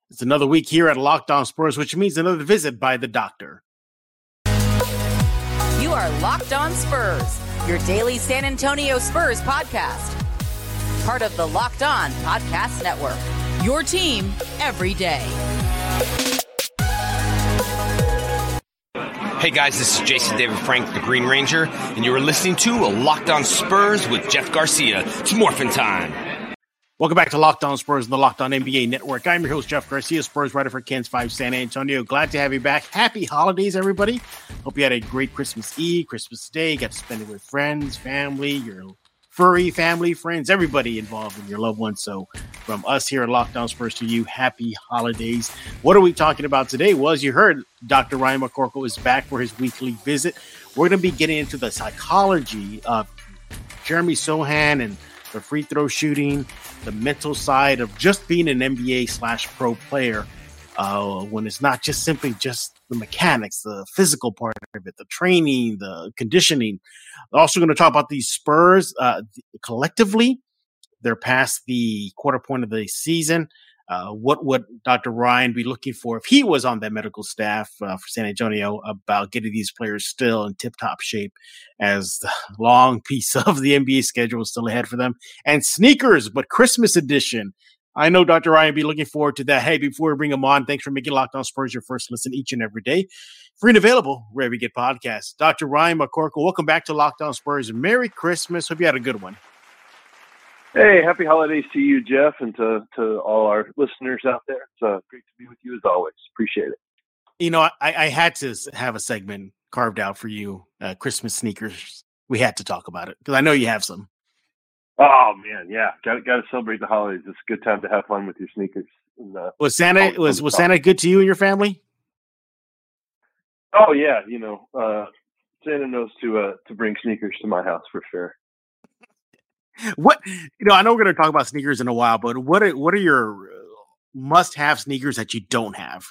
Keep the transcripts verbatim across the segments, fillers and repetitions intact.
It's another week here at Locked On Spurs, which means another visit by the doctor. You are Locked On Spurs, your daily San Antonio Spurs podcast. Part of the Locked On Podcast Network, your team every day. Hey guys, this is Jason David Frank, the Green Ranger, and you are listening to a Locked On Spurs with Jeff Garcia. It's morphin' time. Welcome back to Locked On Spurs and the Locked On N B A Network. I'm your host, Jeff Garcia, Spurs writer for Ken's five San Antonio. Glad to have you back. Happy holidays, everybody. Hope you had a great Christmas Eve, Christmas Day, got to spend it with friends, family, your furry family, friends, everybody involved in your loved ones. So from us here at Locked On Spurs to you, happy holidays. What are we talking about today? Well, as you heard, Doctor Ryan McCorkle is back for his weekly visit. We're going to be getting into the psychology of Jeremy Sochan and the free throw shooting, the mental side of just being an N B A slash pro player uh, when it's not just simply just the mechanics, the physical part of it, the training, the conditioning. We're also going to talk about these Spurs uh, collectively. They're past the quarter point of the season. Uh, what would Doctor Ryan be looking for if he was on that medical staff uh, for San Antonio about getting these players still in tip-top shape as the long piece of the N B A schedule is still ahead for them? And sneakers, but Christmas edition. I know Doctor Ryan will be looking forward to that. Hey, before we bring him on, thanks for making Locked On Spurs your first listen each and every day. Free and available wherever you get podcasts. Doctor Ryan McCorkle, welcome back to Locked On Spurs. Merry Christmas. Hope you had a good one. Hey, happy holidays to you, Jeff, and to, to all our listeners out there. It's uh, great to be with you as always. Appreciate it. You know, I, I had to have a segment carved out for you, uh, Christmas sneakers. We had to talk about it because I know you have some. Oh man, yeah, got got to celebrate the holidays. It's a good time to have fun with your sneakers. And, uh, was Santa was was Santa good to you and your family? Oh yeah, you know, uh, Santa knows to uh, to bring sneakers to my house for sure. What, you know, I know we're going to talk about sneakers in a while, but what are, what are your must-have sneakers that you don't have?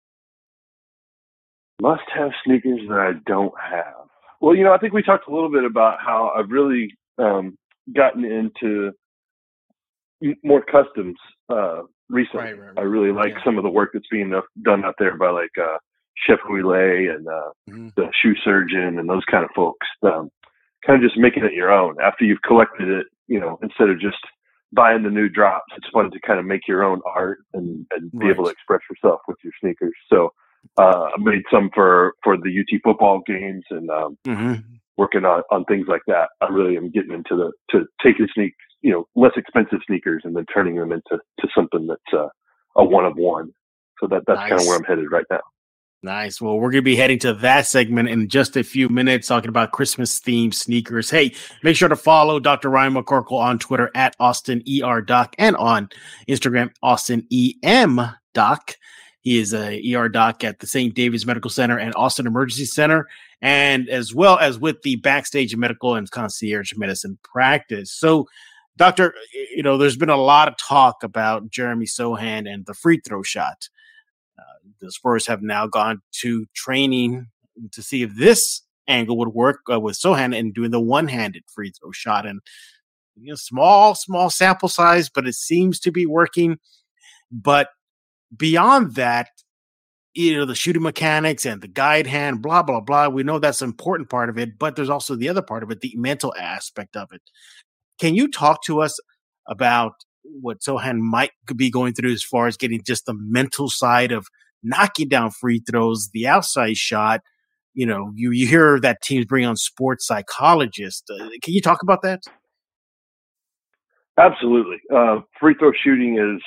Must-have sneakers that I don't have. Well, you know, I think we talked a little bit about how I've really um, gotten into more customs uh, recently. Right, right, right. I really like yeah. some of the work that's being done out there by like uh, Chef Huile and uh, mm-hmm. the Shoe Surgeon and those kind of folks. Um, kind of just making it your own after you've collected it. You know, instead of just buying the new drops, it's fun to kind of make your own art and, and be right. able to express yourself with your sneakers. So uh, I made some for, for the U T football games and um, mm-hmm. working on, on things like that. I really am getting into the to taking sneak, you know, less expensive sneakers and then turning them into to something that's uh, a one of one. So that that's nice. Kind of where I'm headed right now. Nice. Well, we're going to be heading to that segment in just a few minutes, talking about Christmas-themed sneakers. Hey, make sure to follow Doctor Ryan McCorkle on Twitter at Austin E R Doc and on Instagram, Austin E M Doc. He is a E R Doc at the Saint David's Medical Center and Austin Emergency Center, and as well as with the Backstage Medical and Concierge Medicine practice. So, Doctor, you know, there's been a lot of talk about Jeremy Sochan and the free throw shot. Uh, the Spurs have now gone to training to see if this angle would work uh, with Sochan and doing the one-handed free throw shot. And you know, small, small sample size, but it seems to be working. But beyond that, you know, the shooting mechanics and the guide hand, blah, blah, blah. We know that's an important part of it, but there's also the other part of it, the mental aspect of it. Can you talk to us about what Sochan might be going through as far as getting just the mental side of knocking down free throws, the outside shot? You know, you, you hear that teams bring on sports psychologists. Uh, can you talk about that? Absolutely. Uh, free throw shooting is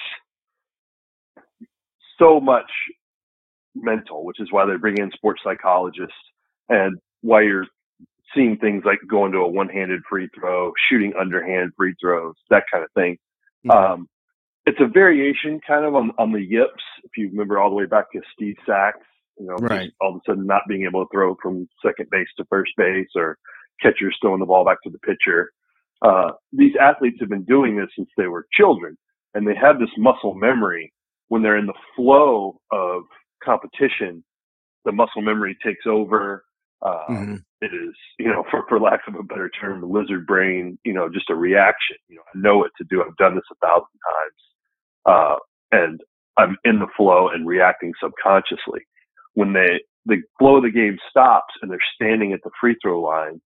so much mental, which is why they bring in sports psychologists and why you're seeing things like going to a one-handed free throw, shooting underhand free throws, that kind of thing. Mm-hmm. Um, it's a variation kind of on, on the yips. If you remember all the way back to Steve Sachs, you know, right. all of a sudden not being able to throw from second base to first base or catchers throwing the ball back to the pitcher. Uh, these athletes have been doing this since they were children, and they have this muscle memory. When they're in the flow of competition, the muscle memory takes over. Uh, mm-hmm. It is, you know, for, for lack of a better term, the lizard brain, you know, just a reaction. You know, I know what to do. I've done this a thousand times. Uh, and I'm in the flow and reacting subconsciously. When they, the flow of the game stops and they're standing at the free throw line,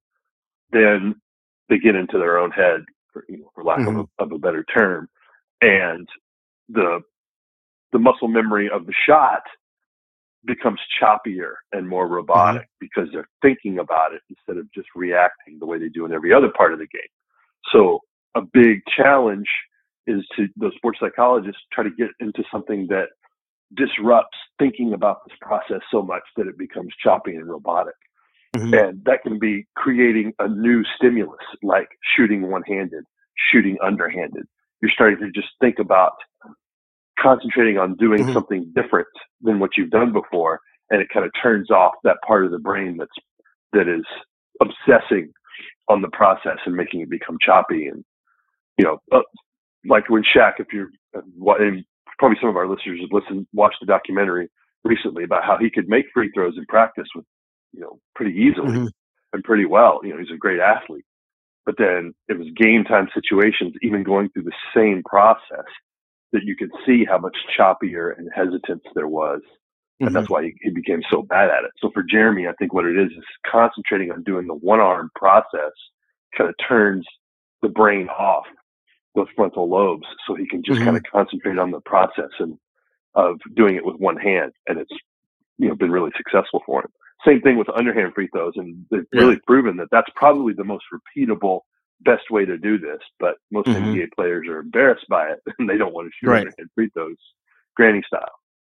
then they get into their own head, for, you know, for lack mm-hmm. of, a, of a better term. And the, the muscle memory of the shot becomes choppier and more robotic mm-hmm. because they're thinking about it instead of just reacting the way they do in every other part of the game. So a big challenge is to those sports psychologists try to get into something that disrupts thinking about this process so much that it becomes choppy and robotic. Mm-hmm. And that can be creating a new stimulus, like shooting one-handed, shooting underhanded. You're starting to just think about concentrating on doing mm-hmm. something different than what you've done before. And it kind of turns off that part of the brain that's, that is obsessing on the process and making it become choppy. And, you know, uh, like when Shaq, if you're, and probably some of our listeners have listened, watched the documentary recently about how he could make free throws in practice with, you know, pretty easily mm-hmm. and pretty well. You know, he's a great athlete. But then it was game time situations, even going through the same process, that you could see how much choppier and hesitance there was. And mm-hmm. that's why he, he became so bad at it. So for Jeremy, I think what it is is concentrating on doing the one-arm process kind of turns the brain off those frontal lobes so he can just mm-hmm. kind of concentrate on the process and of doing it with one hand. And it's, you know, been really successful for him. Same thing with underhand free throws. And they've yeah. really proven that that's probably the most repeatable, best way to do this. But most mm-hmm. N B A players are embarrassed by it and they don't want to shoot right. underhand free throws granny style.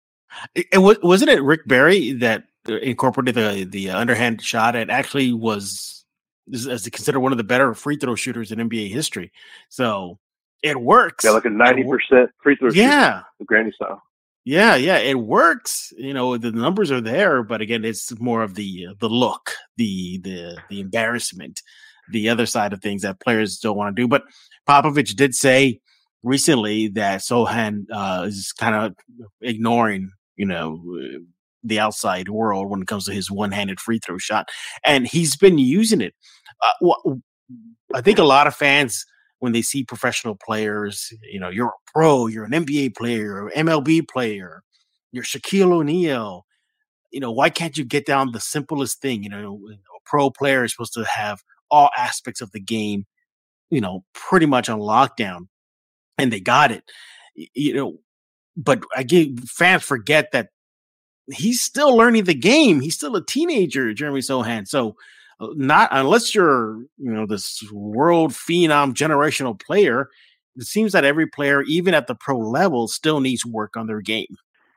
It, it, wasn't it Rick Barry that incorporated the, the underhand shot and actually was as considered one of the better free throw shooters in N B A history? So it works. Yeah, like a ninety percent free throw yeah. shooter, the granny style. Yeah, yeah, it works. You know, the numbers are there, but again, it's more of the the look, the the the embarrassment, the other side of things that players don't want to do. But Popovich did say recently that Sochan uh, is kind of ignoring, you know, the outside world when it comes to his one-handed free throw shot, and he's been using it. Uh, I think a lot of fans, when they see professional players, you know, you're a pro, you're an N B A player, or M L B player, you're Shaquille O'Neal. You know, why can't you get down the simplest thing? You know, a pro player is supposed to have all aspects of the game, you know, pretty much on lockdown, and they got it. You know, but again, fans forget that he's still learning the game. He's still a teenager, Jeremy Sochan. So, not unless you're, you know, this world phenom generational player, it seems that every player, even at the pro level, still needs work on their game.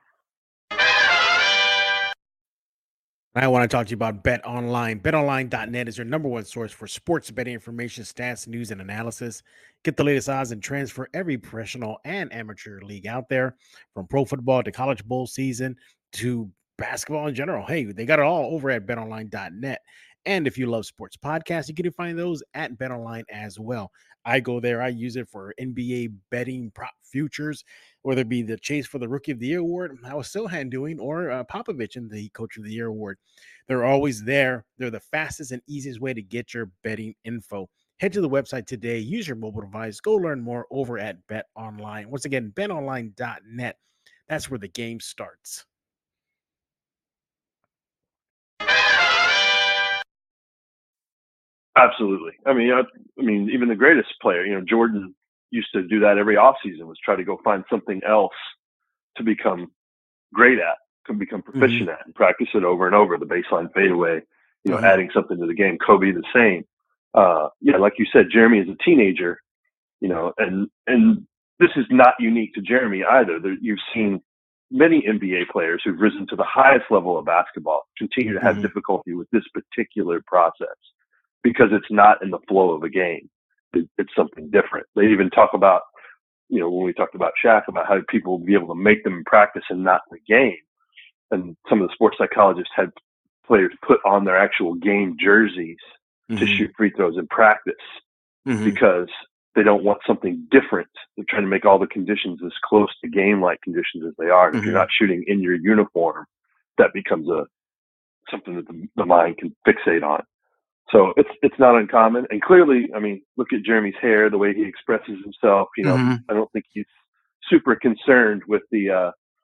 I want to talk to you about BetOnline. Bet Online dot net is your number one source for sports betting information, stats, news, and analysis. Get the latest odds and trends for every professional and amateur league out there, from pro football to college bowl season to basketball in general. Hey, they got it all over at Bet Online dot net. And if you love sports podcasts, you can find those at BetOnline as well. I go there. I use it for N B A betting prop futures, whether it be the chase for the Rookie of the Year award, how Sochan doing, or uh, Popovich in the Coach of the Year award. They're always there. They're the fastest and easiest way to get your betting info. Head to the website today. Use your mobile device. Go learn more over at BetOnline. Once again, Bet Online dot net. That's where the game starts. Absolutely. I mean, I, I mean, even the greatest player, you know, Jordan used to do that every offseason, was try to go find something else to become great at, to become proficient mm-hmm. at, and practice it over and over. The baseline fadeaway, you know, mm-hmm. adding something to the game. Kobe the same. Uh, yeah, like you said, Jeremy is a teenager, you know, and and this is not unique to Jeremy either. There, you've seen many N B A players who've risen to the highest level of basketball continue to have mm-hmm. difficulty with this particular process, because it's not in the flow of a game. It, it's something different. They even talk about, you know, when we talked about Shaq, about how people will be able to make them in practice and not in the game. And some of the sports psychologists had players put on their actual game jerseys mm-hmm. to shoot free throws in practice mm-hmm. because they don't want something different. They're trying to make all the conditions as close to game-like conditions as they are. And mm-hmm. if you're not shooting in your uniform, that becomes a something that the, the mind can fixate on. So it's it's not uncommon. And clearly, I mean, look at Jeremy's hair, the way he expresses himself. You know, mm-hmm. I don't think he's super concerned with the uh,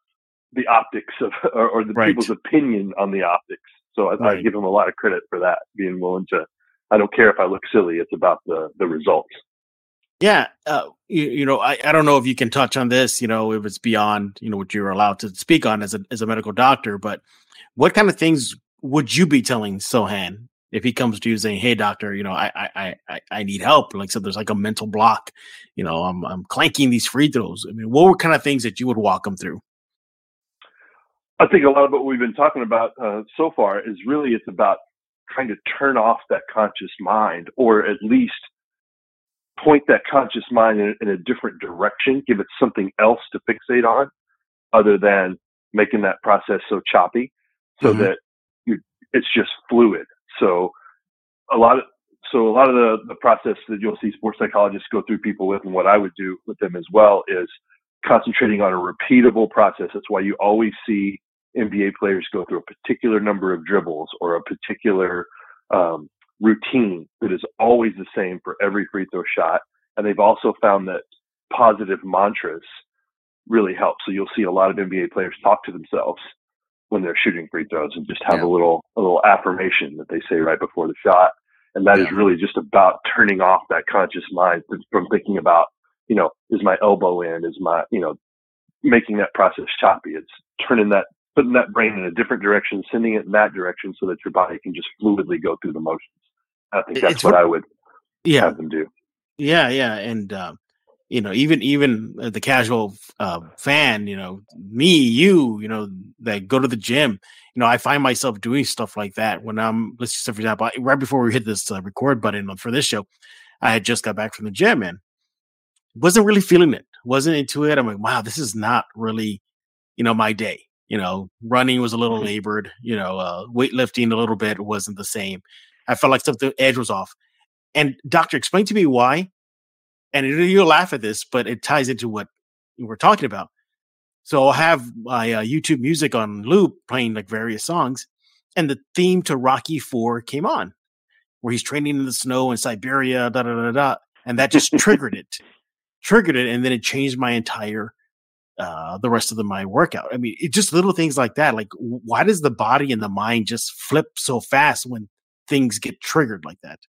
the optics of, or, or the right. people's opinion on the optics. So I, right. I give him a lot of credit for that, being willing to, I don't care if I look silly. It's about the, the results. Yeah. Uh, you, you know, I, I don't know if you can touch on this, you know, if it's beyond, you know, what you're allowed to speak on as a, as a medical doctor, but what kind of things would you be telling Sohan if he comes to you saying, "Hey, doctor, you know, I, I, I, I need help." Like, so there's like a mental block, you know, I'm, I'm clanking these free throws. I mean, what were kind of things that you would walk him through? I think a lot of what we've been talking about uh, so far is really, it's about trying to turn off that conscious mind, or at least point that conscious mind in, in a different direction, give it something else to fixate on other than making that process so choppy, so mm-hmm. that you, it's just fluid. So a lot of, so a lot of the, the process that you'll see sports psychologists go through people with, and what I would do with them as well, is concentrating on a repeatable process. That's why you always see N B A players go through a particular number of dribbles or a particular um, routine that is always the same for every free throw shot. And they've also found that positive mantras really help. So you'll see a lot of N B A players talk to themselves when they're shooting free throws, and just have yeah. a little, a little affirmation that they say right before the shot. And that yeah. is really just about turning off that conscious mind from thinking about, you know, is my elbow in, is my, you know, making that process choppy. It's turning that, putting that brain in a different direction, sending it in that direction so that your body can just fluidly go through the motions. I think that's it's what, what I would yeah. have them do. Yeah. Yeah. And, um, you know, even, even the casual uh, fan, you know, me, you, you know, that go to the gym, you know, I find myself doing stuff like that when I'm, let's just say, for example, right before we hit this uh, record button for this show, I had just got back from the gym and wasn't really feeling it, wasn't into it. I'm like, wow, this is not really, you know, my day. You know, running was a little labored, you know, uh, weightlifting a little bit wasn't the same. I felt like stuff, the edge was off. And doctor, explain to me why. And you'll laugh at this, but it ties into what we're talking about. So I'll have my uh, YouTube music on loop playing like various songs, and the theme to Rocky four came on, where he's training in the snow in Siberia, da da da da, and that just triggered it, triggered it, and then it changed my entire uh, the rest of the my workout. I mean, it just little things like that. Like, why does the body and the mind just flip so fast when things get triggered like that?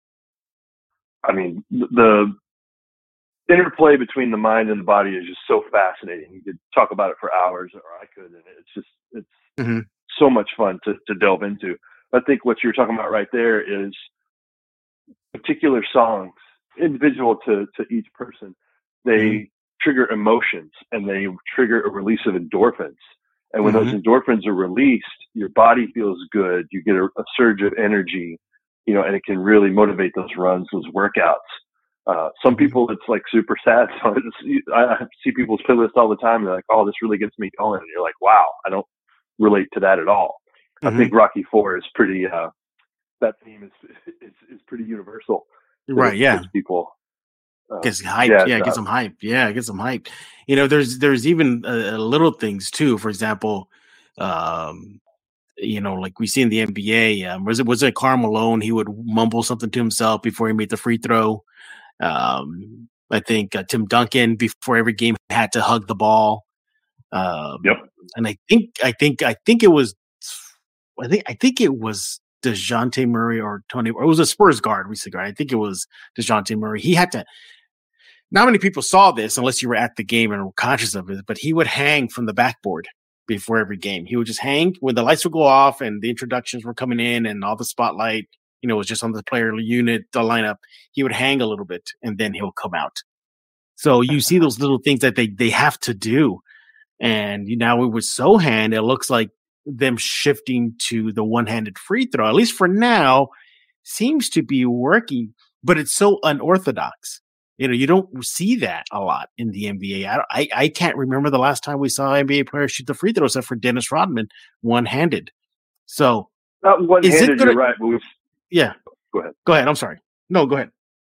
I mean, the interplay between the mind and the body is just so fascinating. You could talk about it for hours, or I could, and it's just, it's mm-hmm. so much fun to, to delve into. I think what you're talking about right there is particular songs, individual to, to each person. They mm-hmm. trigger emotions, and they trigger a release of endorphins. And when mm-hmm. those endorphins are released, your body feels good. You get a, a surge of energy, you know, and it can really motivate those runs, those workouts. Uh, some people, it's like super sad. So it's, I see people's playlists all the time. And they're like, "Oh, this really gets me going." And you're like, "Wow, I don't relate to that at all." Mm-hmm. I think Rocky four is pretty, uh, that theme is, is, is pretty universal. Right. Yeah. People. Uh, gets hyped. Yeah. yeah get some hype. Yeah. Get some hype. You know, there's, there's even uh, little things too. For example, um, you know, like we see in the N B A, um, was it, was it Karl Malone? He would mumble something to himself before he made the free throw. Um, I think uh, Tim Duncan before every game had to hug the ball. Um, yep. And I think, I think, I think it was, I think, I think it was DeJounte Murray or Tony, or it was a Spurs guard, recent guard. I think it was DeJounte Murray. He had to, not many people saw this unless you were at the game and were conscious of it, but he would hang from the backboard before every game. He would just hang when the lights would go off and the introductions were coming in and all the spotlight, you know, was just on the player unit, the lineup. He would hang a little bit and then he'll come out. So you see those little things that they, they have to do. And now with Sohan, it looks like them shifting to the one-handed free throw, at least for now, seems to be working, but it's so unorthodox. You know, you don't see that a lot in the N B A. I, I, I can't remember the last time we saw N B A players shoot the free throw except for Dennis Rodman, one-handed. So, not one-handed, gonna, you're right. But yeah. Go ahead. Go ahead. I'm sorry. No, go ahead.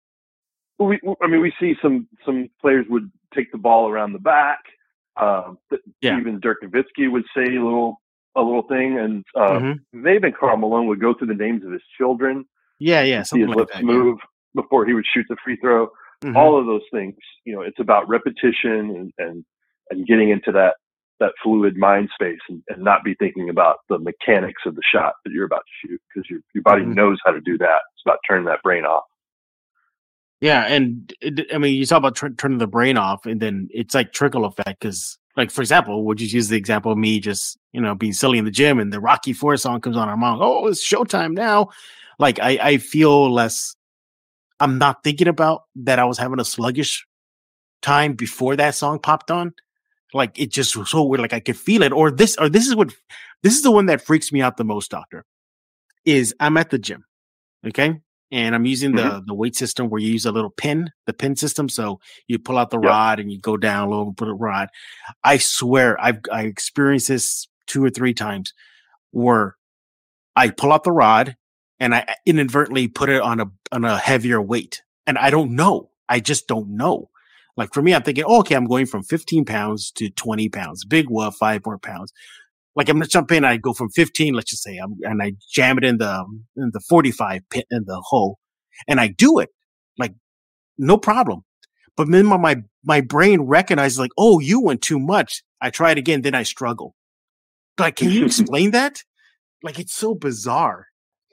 We, I mean, we see some some players would take the ball around the back. Um, yeah. Even Dirk Nowitzki would say a little a little thing, and um, mm-hmm. maybe Karl Malone would go through the names of his children. Yeah, yeah. See his like lips that, move yeah. before he would shoot the free throw. Mm-hmm. All of those things, you know, it's about repetition and, and and getting into that that fluid mind space and, and not be thinking about the mechanics of the shot that you're about to shoot, because your your body mm-hmm. knows how to do that. It's about turning that brain off. Yeah, and it, I mean, you talk about tr- turning the brain off, and then it's like trickle effect. Because, like, for example, we'll just use the example of me just, you know, being silly in the gym, and the Rocky Four song comes on. I'm on, oh, it's showtime now. Like, I, I feel less. I'm not thinking about that I was having a sluggish time before that song popped on. Like, it just was so weird. Like, I could feel it. Or this, or this is what, this is the one that freaks me out the most, Doctor. Is I'm at the gym, okay. And I'm using the, mm-hmm. the weight system where you use a little pin, the pin system. So you pull out the yep. rod and you go down a little and put a rod. I swear I've I experienced this two or three times where I pull out the rod and I inadvertently put it on a on a heavier weight. And I don't know. I just don't know. Like for me, I'm thinking, oh, okay, I'm going from fifteen pounds to twenty pounds. Big whoop, five more pounds. Like I'm gonna jump in, I go from fifteen, let's just say, I'm, and I jam it in the in the forty-five pit in the hole, and I do it like no problem. But then my, my my brain recognizes like, oh, you went too much. I try it again, then I struggle. Like, can you explain that? Like, it's so bizarre.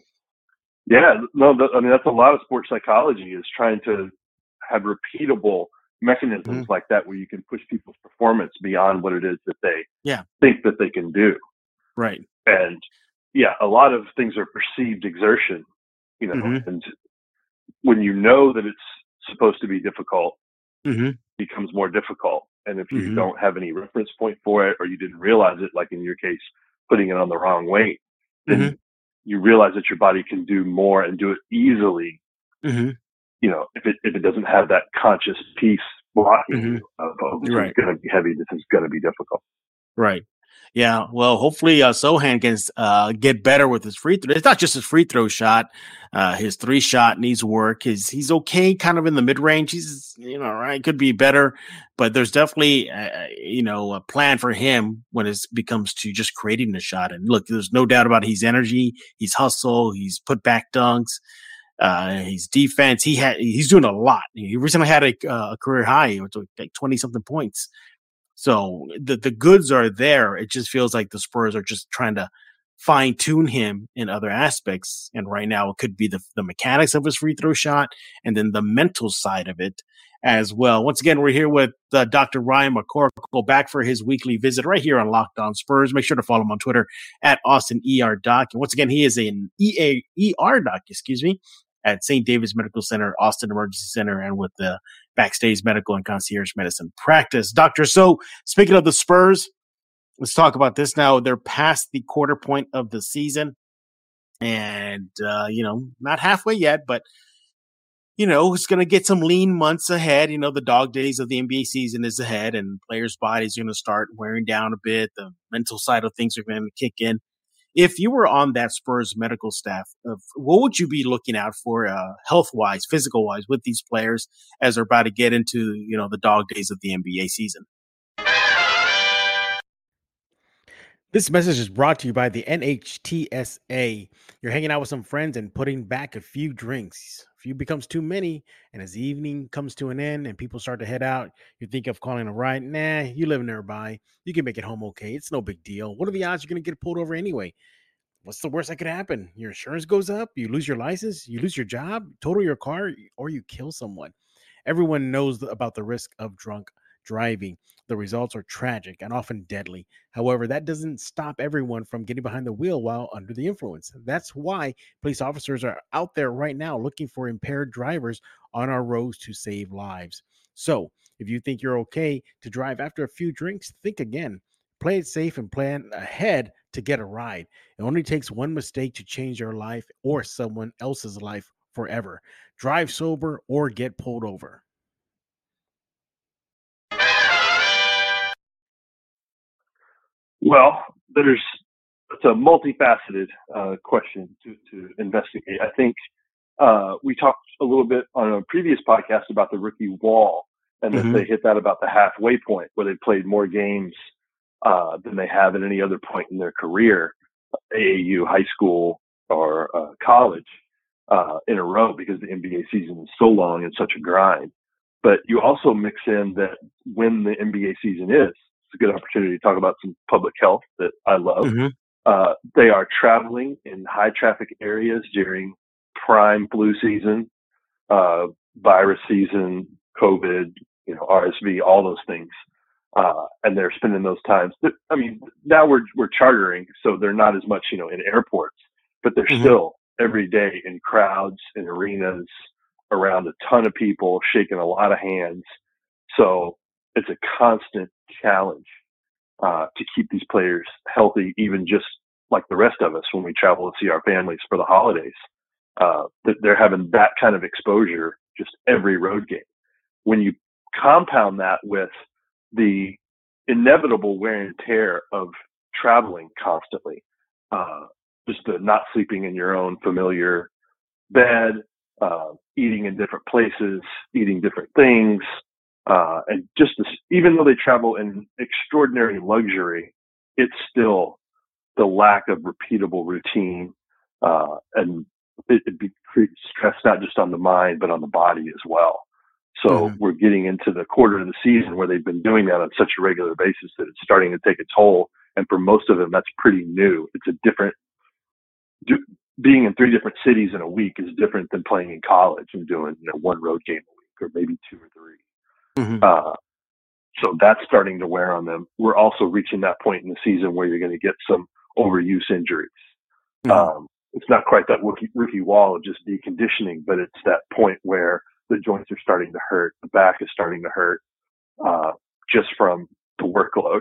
Yeah, no, th- I mean that's a lot of sports psychology is trying to have repeatable mechanisms mm-hmm. like that where you can push people's performance beyond what it is that they yeah. think that they can do. Right. And yeah, a lot of things are perceived exertion, you know, mm-hmm. and when you know that it's supposed to be difficult, mm-hmm. it becomes more difficult. And if you mm-hmm. don't have any reference point for it, or you didn't realize it, like in your case, putting it on the wrong weight, then mm-hmm. you realize that your body can do more and do it easily. Mm-hmm. You know, if it if it doesn't have that conscious piece blocking mm-hmm. you of, oh, this right. is going to be heavy, this is going to be difficult. Right. Yeah. Well, hopefully uh, Sochan can uh, get better with his free throw. It's not just his free throw shot. Uh, his three shot needs work. His he's okay, kind of in the mid range. He's you know right, could be better, but there's definitely uh, you know a plan for him when it becomes to just creating the shot. And look, there's no doubt about his energy. He's hustle. He's put back dunks. Uh, his defense, he had, he's doing a lot. He recently had a, uh, a career high, which was like twenty something points. So the, the goods are there. It just feels like the Spurs are just trying to fine tune him in other aspects. And right now it could be the, the mechanics of his free throw shot and then the mental side of it as well. Once again, we're here with uh, Doctor Ryan McCorkle back for his weekly visit right here on Locked On Spurs. Make sure to follow him on Twitter at Austin E R Doc. And once again, he is an E A E R Doc, excuse me, at Saint David's Medical Center, Austin Emergency Center, and with the Backstage Medical and Concierge Medicine practice. Doctor, so speaking of the Spurs, let's talk about this now. They're past the quarter point of the season and, uh, you know, not halfway yet, but, you know, it's going to get some lean months ahead. You know, the dog days of the N B A season is ahead and players' bodies are going to start wearing down a bit. The mental side of things are going to kick in. If you were on that Spurs medical staff, of what would you be looking out for uh, health-wise, physical-wise with these players as they're about to get into, you know, the dog days of the N B A season? This message is brought to you by the N H T S A. You're hanging out with some friends and putting back a few drinks. A few becomes too many, and as the evening comes to an end and people start to head out, you think of calling a ride. Nah, you live nearby. You can make it home okay. It's no big deal. What are the odds you're going to get pulled over anyway? What's the worst that could happen? Your insurance goes up, you lose your license, you lose your job, total your car, or you kill someone. Everyone knows about the risk of drunk driving. The results are tragic and often deadly. However, that doesn't stop everyone from getting behind the wheel while under the influence. That's why police officers are out there right now looking for impaired drivers on our roads to save lives. So if you think you're okay to drive after a few drinks, think again. Play it safe and plan ahead to get a ride. It only takes one mistake to change your life or someone else's life forever. Drive sober or get pulled over. Well, there's it's a multifaceted uh, question to, to investigate. I think uh, we talked a little bit on a previous podcast about the rookie wall, and that mm-hmm. they hit that about the halfway point where they played more games uh, than they have at any other point in their career, A A U, high school, or uh, college, uh, in a row, because the N B A season is so long and such a grind. But you also mix in that when the N B A season is It's a good opportunity to talk about some public health that I love. Mm-hmm. Uh, they are traveling in high traffic areas during prime flu season, uh, virus season, COVID, you know, R S V, all those things. Uh, and they're spending those times. I mean, now we're, we're chartering, so they're not as much, you know, in airports, but they're Mm-hmm. still every day in crowds, in arenas, around a ton of people, shaking a lot of hands. So it's a constant challenge uh, to keep these players healthy, even just like the rest of us when we travel to see our families for the holidays. Uh, they're having that kind of exposure just every road game. When you compound that with the inevitable wear and tear of traveling constantly, uh, just the not sleeping in your own familiar bed, uh, eating in different places, eating different things, uh, and just this, even though they travel in extraordinary luxury, it's still the lack of repeatable routine, uh, and it, it creates stress not just on the mind but on the body as well. So Mm-hmm. we're getting into the quarter of the season where they've been doing that on such a regular basis that it's starting to take a toll. And for most of them, that's pretty new. It's a different, do, being in three different cities in a week is different than playing in college and doing, you know, one road game a week or maybe two or three. Mm-hmm. Uh, so that's starting to wear on them. We're also reaching that point in the season where you're going to get some overuse injuries. Mm-hmm. Um, it's not quite that rookie, rookie wall of just deconditioning, but it's that point where the joints are starting to hurt, the back is starting to hurt, uh, just from the workload.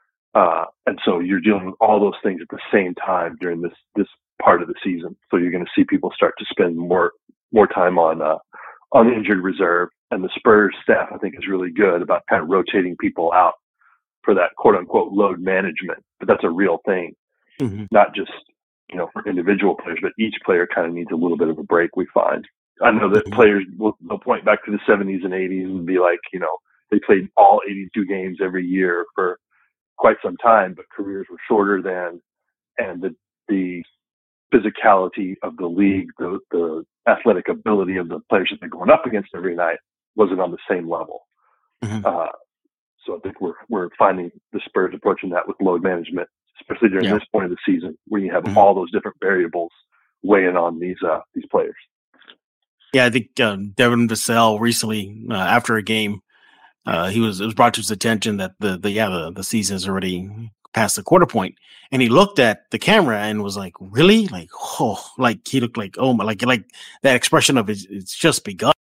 Uh, and so you're dealing with all those things at the same time during this, this part of the season. So you're going to see people start to spend more, more time on, uh, on injured reserve. And the Spurs staff, I think, is really good about kind of rotating people out for that quote unquote load management. But that's a real thing, Mm-hmm. not just, you know, for individual players, but each player kind of needs a little bit of a break, we find. I know that Mm-hmm. players will they'll point back to the seventies and eighties and be like, you know, they played all eighty-two games every year for quite some time, but careers were shorter then, and the the physicality of the league, the the athletic ability of the players that they're going up against every night wasn't on the same level. Mm-hmm. Uh, so I think we're we're finding the Spurs approaching that with load management, especially during Yeah. this point of the season where you have Mm-hmm. all those different variables weighing on these uh, these players. Yeah, I think um, Devin Vassell recently, uh, after a game, uh, he was it was brought to his attention that the the yeah the, the season is already past the quarter point, and he looked at the camera and was like, "Really?" Like, oh, like he looked like oh my, like like that expression of it's, it's just begun.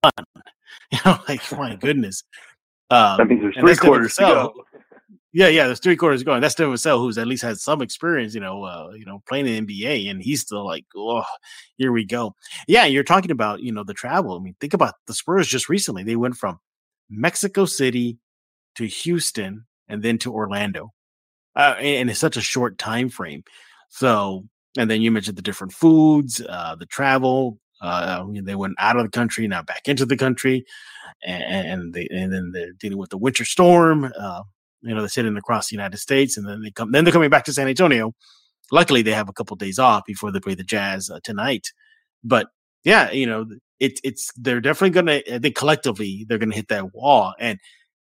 You know, like my goodness. Um, That means there's and three that's Devin quarters to Vassell. go. Yeah, yeah, there's three quarters going. That's Devin Vassell, who's at least had some experience, you know, uh, you know, playing in the N B A, and he's still like, oh, here we go. Yeah, you're talking about, you know, the travel. I mean, think about the Spurs just recently. They went from Mexico City to Houston and then to Orlando, uh, and it's such a short time frame. So, and then you mentioned the different foods, uh, the travel. Uh, they went out of the country, now back into the country, and and, they, and then they're dealing with the winter storm. Uh, you know, they're sitting across the United States, and then they come. Then they're coming back to San Antonio. Luckily, they have a couple of days off before they play the Jazz uh, tonight. But yeah, you know, it's it's they're definitely gonna. I think collectively they're gonna hit that wall, and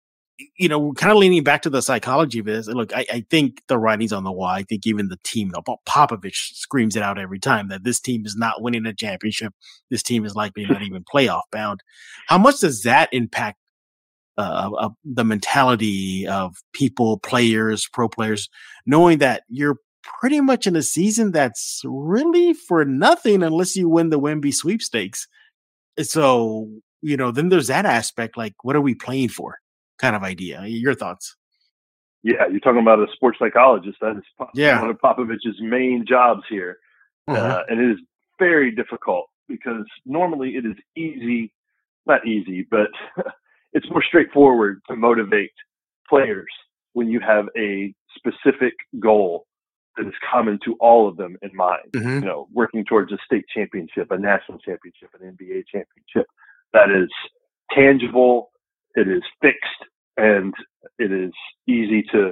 you know, we're kind of leaning back to the psychology of this. Look, I, I think the writing's on the wall. I think even the team, you know, Popovich screams it out every time that this team is not winning a championship. This team is likely not even playoff bound. How much does that impact uh, uh, the mentality of people, players, pro players, knowing that you're pretty much in a season that's really for nothing unless you win the Wemby sweepstakes? So, you know, then there's that aspect, like, what are we playing for? Kind of idea. Your thoughts? Yeah, you're talking about a sports psychologist. That is Yeah. one of Popovich's main jobs here. Uh-huh. Uh, and it is very difficult because normally it is easy, not easy, but it's more straightforward to motivate players when you have a specific goal that is common to all of them in mind. Mhm. You know, working towards a state championship, a national championship, an N B A championship. That is tangible, it is fixed, and it is easy to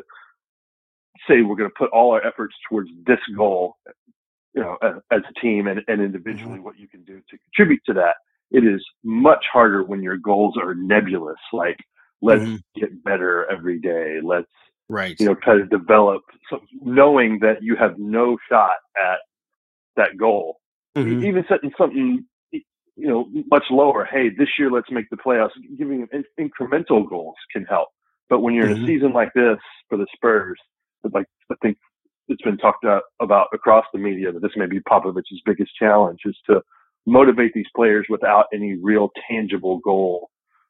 say we're going to put all our efforts towards this goal, you know, as, as a team and, and individually, Mhm. what you can do to contribute to that. It is much harder when your goals are nebulous, like let's Mhm. get better every day. Let's, Right. You know, try to develop some, knowing that you have no shot at that goal. Mm-hmm. Even setting something, you know, much lower. Hey, this year let's make the playoffs. Giving them in- incremental goals can help. But when you're mm-hmm. in a season like this for the Spurs, like I think it's been talked about across the media that this may be Popovich's biggest challenge is to motivate these players without any real tangible goal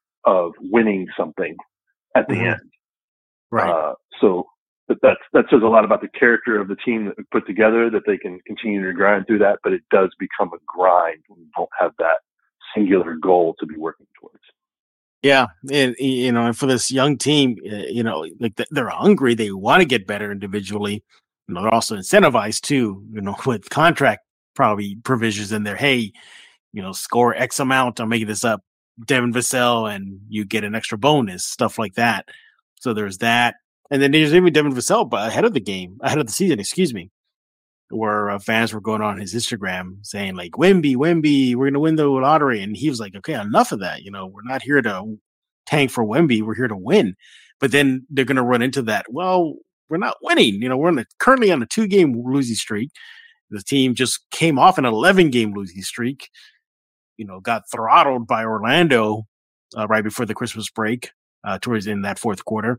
of winning something at the mm-hmm. end. Right. Uh, so that that's, that says a lot about the character of the team that we put together, that they can continue to grind through that, but it does become a grind when you don't have that singular goal to be working towards. Yeah. And, you know, and for this young team, you know, like they're hungry. They want to get better individually. You know, they're also incentivized too, you know, with contract probably provisions in there. Hey, you know, score X amount. I'm making this up. Devin Vassell, and you get an extra bonus, stuff like that. So there's that. And then there's even Devin Vassell, but ahead of the game, ahead of the season, excuse me, where uh, fans were going on his Instagram saying like, Wemby, Wemby, we're going to win the lottery. And he was like, okay, enough of that. You know, we're not here to tank for Wemby. We're here to win. But then they're going to run into that. Well, we're not winning. You know, we're on a, currently on a two game losing streak. The team just came off an eleven game losing streak, you know, got throttled by Orlando uh, right before the Christmas break uh, towards in that fourth quarter.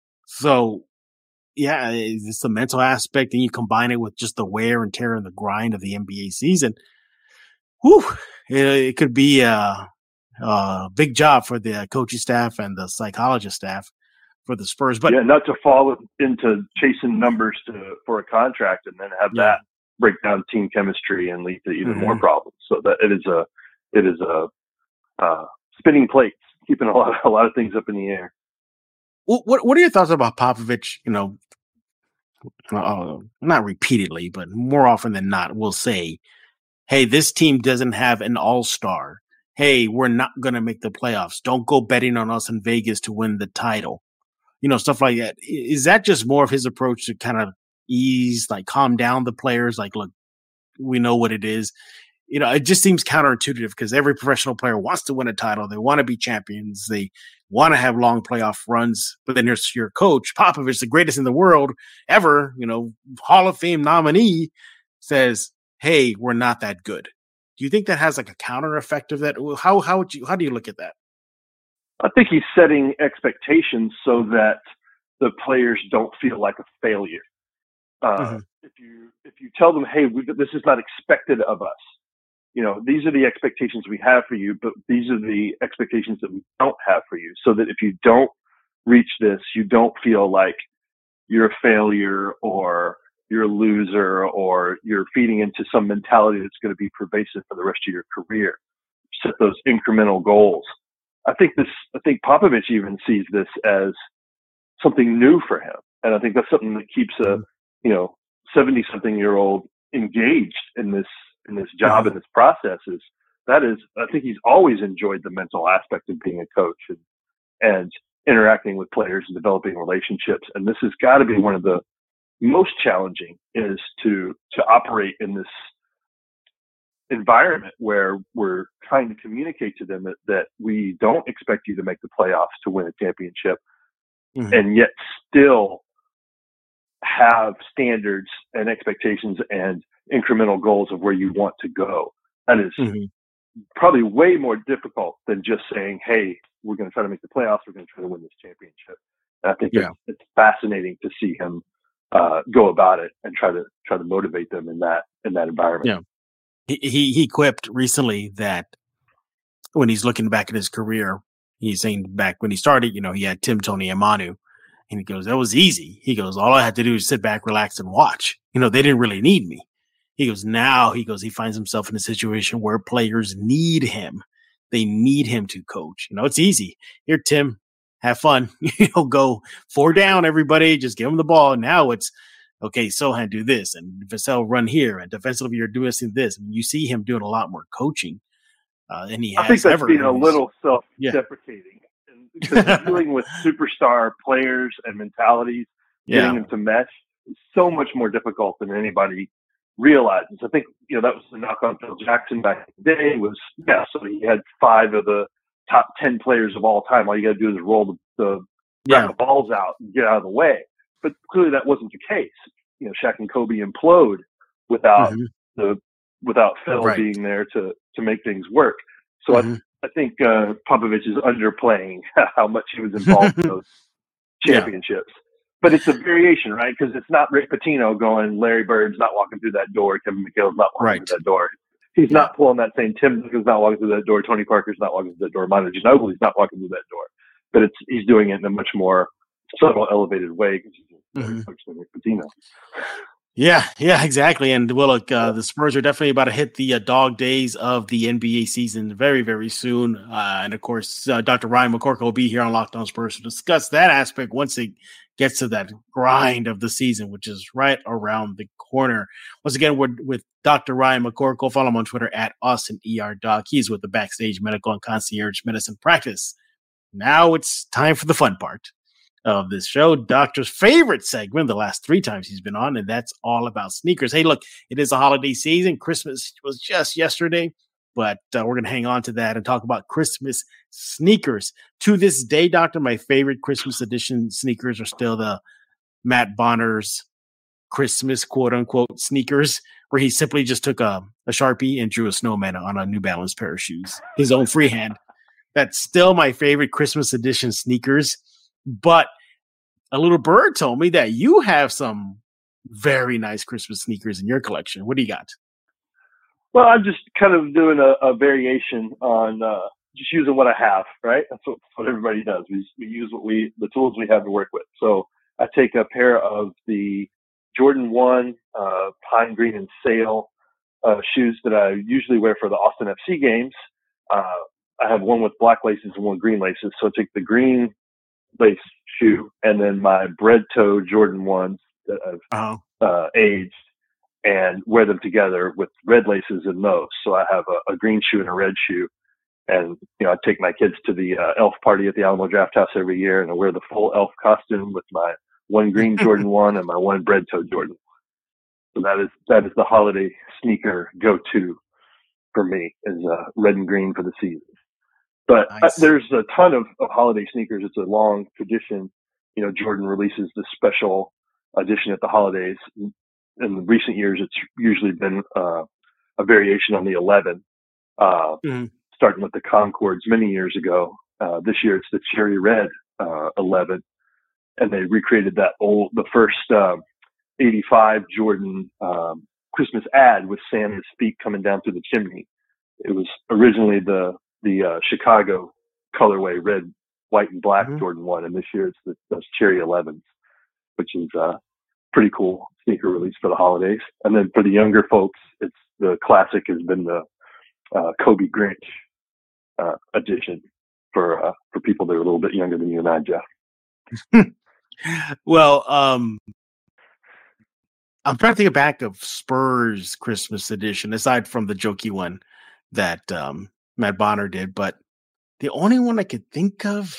So, yeah, it's the mental aspect, and you combine it with just the wear and tear and the grind of the N B A season. Whew, it, it could be a, a big job for the coaching staff and the psychologist staff for the Spurs. But yeah, not to fall into chasing numbers to for a contract and then have yeah. that break down team chemistry and lead to even mm-hmm. more problems. So that it is a it is a uh, spinning plates, keeping a lot a lot of things up in the air. What what are your thoughts about Popovich? You know, uh, not repeatedly, but more often than not, will say, "Hey, this team doesn't have an all-star. Hey, we're not going to make the playoffs. Don't go betting on us in Vegas to win the title." You know, stuff like that. Is that just more of his approach to kind of ease, like calm down the players? Like, look, we know what it is. You know, it just seems counterintuitive because every professional player wants to win a title. They want to be champions. They want to have long playoff runs. But then there's your coach, Popovich, the greatest in the world ever, you know, Hall of Fame nominee, says, hey, we're not that good. Do you think that has like a counter effect of that? How, how would you, how do you look at that? I think he's setting expectations so that the players don't feel like a failure. Uh, mm-hmm. If you, if you tell them, hey, we, this is not expected of us. You know, these are the expectations we have for you, but these are the expectations that we don't have for you. So that if you don't reach this, you don't feel like you're a failure or you're a loser or you're feeding into some mentality that's going to be pervasive for the rest of your career. Set those incremental goals. I think this, I think Popovich even sees this as something new for him. And I think that's something that keeps a, you know, seventy something year old engaged in this, in this job and this process is that is, I think he's always enjoyed the mental aspect of being a coach and, and interacting with players and developing relationships. And this has got to be one of the most challenging is to, to operate in this environment where we're trying to communicate to them that, that we don't expect you to make the playoffs to win a championship mm-hmm. and yet still have standards and expectations and incremental goals of where you want to go. That is mm-hmm. probably way more difficult than just saying, hey, we're going to try to make the playoffs. We're going to try to win this championship. And I think yeah. it's, it's fascinating to see him uh, go about it and try to try to motivate them in that, in that environment. Yeah. He, he, he quipped recently that when he's looking back at his career, he's saying back when he started, you know, he had Tim, Tony, and Manu. And he goes, that was easy. He goes, all I had to do is sit back, relax, and watch. You know, they didn't really need me. He goes, now he goes, he finds himself in a situation where players need him. They need him to coach. You know, it's easy. Here, Tim, have fun. You know, go four down, everybody. Just give him the ball. Now it's, okay, Sohan, do this. And Vassell, run here. And defensively, you're doing this. I mean, you see him doing a lot more coaching uh, than he has I think that's ever. being a little self-deprecating. Yeah. Because dealing with superstar players and mentalities, getting yeah. them to mesh is so much more difficult than anybody realizes. I think, you know, that was the knock on Phil Jackson back in the day was, yeah, so he had five of the top ten players of all time. All you got to do is roll the, the, yeah. the balls out and get out of the way. but clearly that wasn't the case. You know, Shaq and Kobe implode without mm-hmm. the without Phil right. being there to to make things work. So mm-hmm. I, I think uh, Popovich is underplaying how much he was involved in those championships. Yeah. But it's a variation, right? Because it's not Rick Pitino going, Larry Bird's not walking through that door, Kevin McHale's not walking right. through that door. He's yeah. not pulling that same, Tim Duncan's not walking through that door, Tony Parker's not walking through that door, Manu Ginobili's not walking through that door. But it's he's doing it in a much more subtle, elevated way because he's mm-hmm. Rick Pitino. Yeah, yeah, exactly. And well, look, uh, the Spurs are definitely about to hit the uh, dog days of the N B A season very, very soon. Uh, and of course, uh, Doctor Ryan McCorkle will be here on Locked On Spurs to discuss that aspect once it gets to that grind of the season, which is right around the corner. Once again, we're with Doctor Ryan McCorkle. Follow him on Twitter at Austin E R Doc. He's with the Backstage Medical and Concierge Medicine Practice. Now it's time for the fun part of this show, Doctor's favorite segment the last three times he's been on, and that's all about sneakers. Hey, look, it is a holiday season. Christmas was just yesterday, but uh, we're going to hang on to that and talk about Christmas sneakers. To this day, Doctor, my favorite Christmas edition sneakers are still the Matt Bonner's Christmas quote-unquote sneakers, where he simply just took a, a Sharpie and drew a snowman on a New Balance pair of shoes, his own freehand. That's still my favorite Christmas edition sneakers. But a little bird told me that you have some very nice Christmas sneakers in your collection. What do you got? Well, I'm just kind of doing a, a variation on uh, just using what I have, right? That's what, what everybody does. We, we use what we the tools we have to work with. So I take a pair of the Jordan one uh, Pine Green and Sail uh, shoes that I usually wear for the Austin F C games. Uh, I have one with black laces and one green laces. So I take the green lace shoe and then my bread toe Jordan ones that I've uh-huh. uh, aged and wear them together with red laces in those. So I have a, a green shoe and a red shoe. And, you know, I take my kids to the uh, elf party at the Alamo Draft House every year and I wear the full elf costume with my one green Jordan one and my one bread toe Jordan. So that is, that is the holiday sneaker go-to for me is uh, red and green for the season. But nice. uh, there's a ton of, of holiday sneakers. It's a long tradition. You know, Jordan releases the special edition at the holidays. In recent years, it's usually been uh, a variation on the eleven, uh, mm-hmm. starting with the Concords many years ago. Uh, this year, it's the Cherry Red uh, eleven, and they recreated that old, the first uh, eighty-five Jordan um, Christmas ad with Santa's feet coming down through the chimney. It was originally the the uh, Chicago colorway, red, white, and black mm-hmm. Jordan one. And this year it's the, those Cherry elevens, which is a uh, pretty cool sneaker release for the holidays. And then for the younger folks, it's the classic has been the uh, Kobe Grinch uh, edition for uh, for people that are a little bit younger than you and I, Jeff. Well, um, I'm trying to think back of Spurs Christmas edition, aside from the jokey one that um, Matt Bonner did, but the only one I could think of,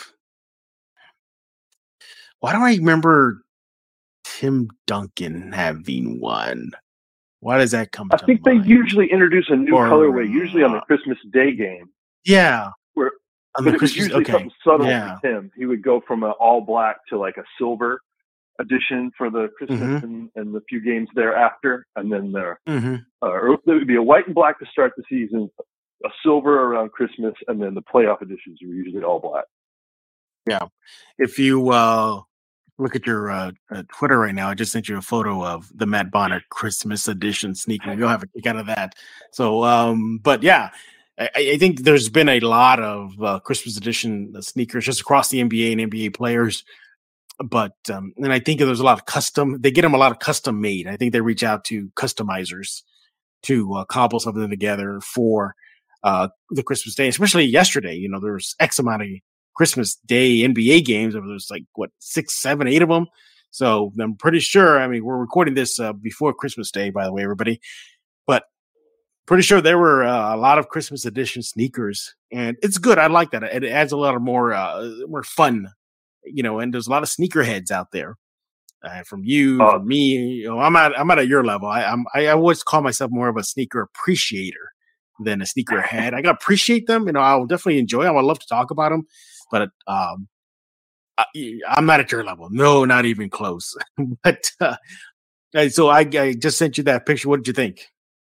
why do I remember Tim Duncan having one? Why does that come I to think mind? They usually introduce a new or, colorway, usually on the Christmas Day game. Yeah. Where, on but the it Christmas, was usually okay. something subtle yeah. for Tim. He would go from an all black to like a silver edition for the Christmas mm-hmm. and, and the few games thereafter. And then there, mm-hmm. uh, or it would be a white and black to start the season, a silver around Christmas, and then the playoff editions were usually all black. Yeah. If you uh, look at your uh, uh, Twitter right now, I just sent you a photo of the Matt Bonner Christmas edition sneaker. You'll have a kick out of that. So, um, but yeah, I, I think there's been a lot of uh, Christmas edition sneakers just across the N B A and N B A players. But, um, and I think there's a lot of custom, they get them a lot of custom made. I think they reach out to customizers to uh, cobble something together for Uh, the Christmas Day, especially yesterday. You know, there was X amount of Christmas Day N B A games. There was like, what, six, seven, eight of them. So I'm pretty sure, I mean, we're recording this uh, before Christmas Day, by the way, everybody. But pretty sure there were uh, a lot of Christmas edition sneakers. And it's good. I like that. It adds a lot of more, uh, more fun, you know, and there's a lot of sneakerheads out there. Uh, from you, uh, from me, you know, I'm at, I'm at your level. I, I'm, I always call myself more of a sneaker appreciator than a sneaker head. I gotta appreciate them. You know, I'll definitely enjoy them. I love to talk about them, but um, I'm not at your level. No, not even close. But uh, so I, I just sent you that picture. What did you think?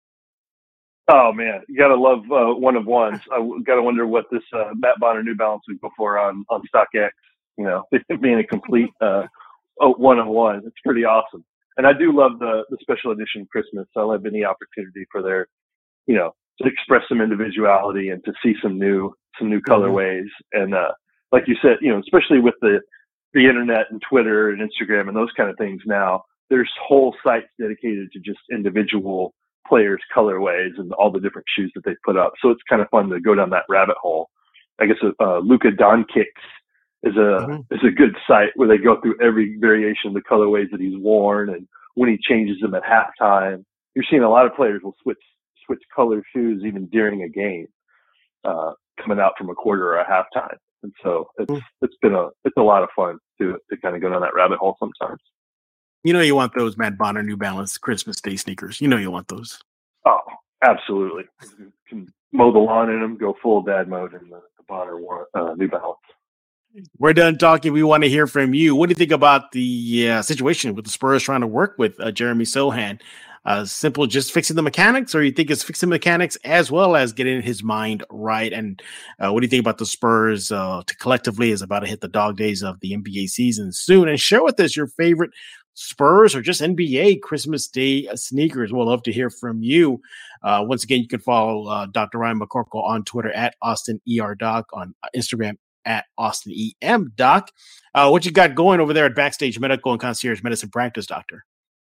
Oh man, you gotta love uh, one of ones. I gotta wonder what this uh, Matt Bonner New Balance would go for on on StockX. You know, being a complete uh, one of one. It's pretty awesome. And I do love the the special edition Christmas. I love any opportunity for their, you know, to express some individuality and to see some new some new colorways. Mm-hmm. And uh, like you said, you know, especially with the the internet and Twitter and Instagram and those kind of things now, there's whole sites dedicated to just individual players' colorways and all the different shoes that they put up. So it's kind of fun to go down that rabbit hole. I guess uh, Luka Doncic is a mm-hmm. is a good site where they go through every variation of the colorways that he's worn and when he changes them at halftime. You're seeing a lot of players will switch switch color shoes even during a game, uh, coming out from a quarter or a halftime. And so it's mm-hmm. it's been a it's a lot of fun to to kind of go down that rabbit hole sometimes. You know you want those Matt Bonner New Balance Christmas Day sneakers. You know you want those. Oh, absolutely. You can mow the lawn in them, go full dad mode in the, the Bonner uh, New Balance. We're done talking. We want to hear from you. What do you think about the uh, situation with the Spurs trying to work with uh, Jeremy Sohan? Uh, simple, just fixing the mechanics, or you think it's fixing mechanics as well as getting his mind right? And uh, what do you think about the Spurs uh, to collectively is about to hit the dog days of the N B A season soon? And share with us your favorite Spurs or just N B A Christmas Day sneakers. We'll love to hear from you. Uh, once again, you can follow uh, Doctor Ryan McCorkle on Twitter at Austin E R Doc, on Instagram at Austin E M Doc. Uh, what you got going over there at Backstage Medical and Concierge Medicine Practice, Doctor?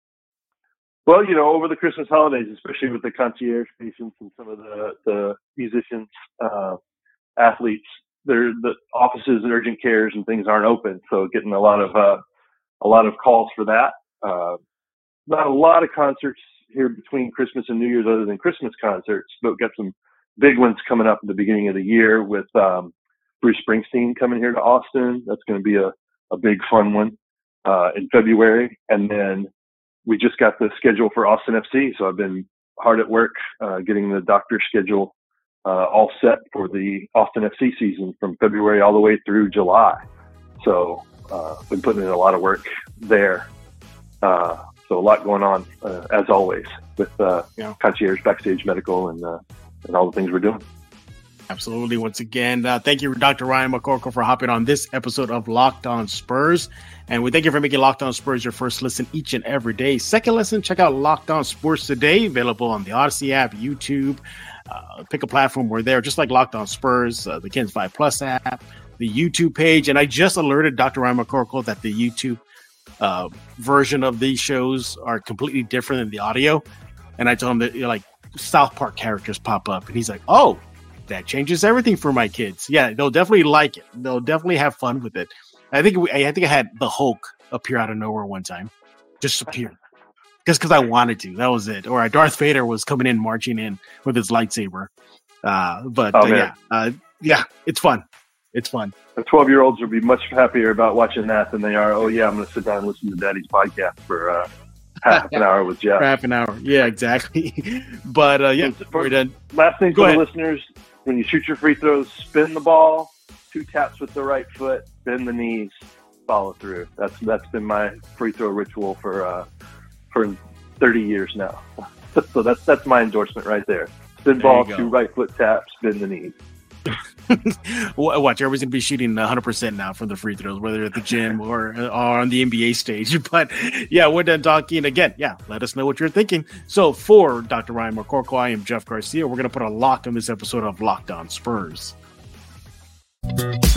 Well, you know, over the Christmas holidays, especially with the concierge patients and some of the, the musicians, uh, athletes, they're, the offices and urgent cares and things aren't open. So getting a lot of, uh, a lot of calls for that. Uh, not a lot of concerts here between Christmas and New Year's other than Christmas concerts, but we've got some big ones coming up at the beginning of the year with, um, Bruce Springsteen coming here to Austin. That's going to be a, a big fun one, uh, in February. And then we just got the schedule for Austin F C. So I've been hard at work, uh, getting the doctor's schedule, uh, all set for the Austin F C season from February all the way through July. So, uh, been putting in a lot of work there. Uh, so a lot going on, uh, as always with, uh, yeah. Concierge, Backstage Medical, and, uh, and all the things we're doing. Absolutely. Once again, uh, thank you, Doctor Ryan McCorkle, for hopping on this episode of Locked On Spurs. And we thank you for making Locked On Spurs your first listen each and every day. Second listen, check out Locked On Sports Today, available on the Odyssey app, YouTube. Uh, pick a platform. We're there, just like Locked On Spurs, uh, the Kens five Plus app, the YouTube page. And I just alerted Doctor Ryan McCorkle that the YouTube uh, version of these shows are completely different than the audio. And I told him that, you know, like, South Park characters pop up. And he's like, oh, that changes everything for my kids. Yeah, they'll definitely like it. They'll definitely have fun with it. I think we, I think I had the Hulk appear out of nowhere one time, just appear, just because I wanted to. That was it. Or Darth Vader was coming in, marching in with his lightsaber. Uh, but oh, uh, yeah, uh, yeah, it's fun. It's fun. The twelve-year-olds will be much happier about watching that than they are. Oh yeah, I'm going to sit down and listen to Daddy's podcast for uh, half an hour with Jeff. Half an hour, yeah, exactly. But uh, yeah, we're done. Last thing Go for ahead. the listeners. When you shoot your free throws, spin the ball, two taps with the right foot, bend the knees, follow through. That's that's been my free throw ritual for uh, for thirty years now. So that's that's my endorsement right there. Spin ball, two right foot taps, bend the knees. Watch, everybody's going to be shooting one hundred percent now from the free throws, whether at the gym or, or on the N B A stage. But yeah, we're done talking again. Yeah, let us know what you're thinking. So for Doctor Ryan McCorkle, I am Jeff Garcia. We're going to put a lock on this episode of Locked On Spurs.